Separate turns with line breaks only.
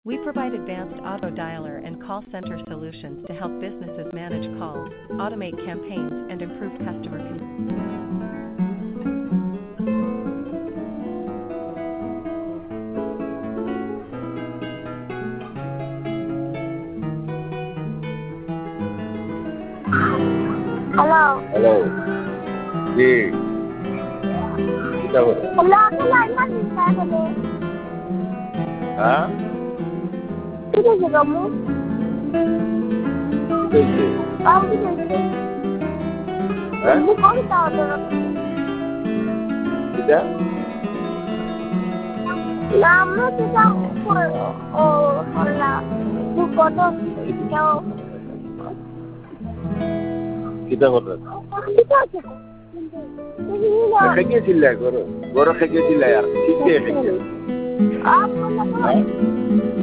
We provide advanced auto dialer and call center solutions to help businesses manage calls, automate campaigns, and improve customer
Hello.
Hello. जी कितना हो रहा
Hello, cái line nó đi xa rồi nè.
हाँ
Cái gì rồi muốn?
कैसे
Cái gì?
हाँ
Muốn có cái tàu rồi.
कितना
Làm nó chứ sao? Hoặc là muốn có đâu đâu.
कितना हो रहा
Cái sao chứ? Cái gì rồi?
खेकिए चिल्लाए गोरो खेकिए चिल्लाए यार ठीक है खेकिए
Muốn là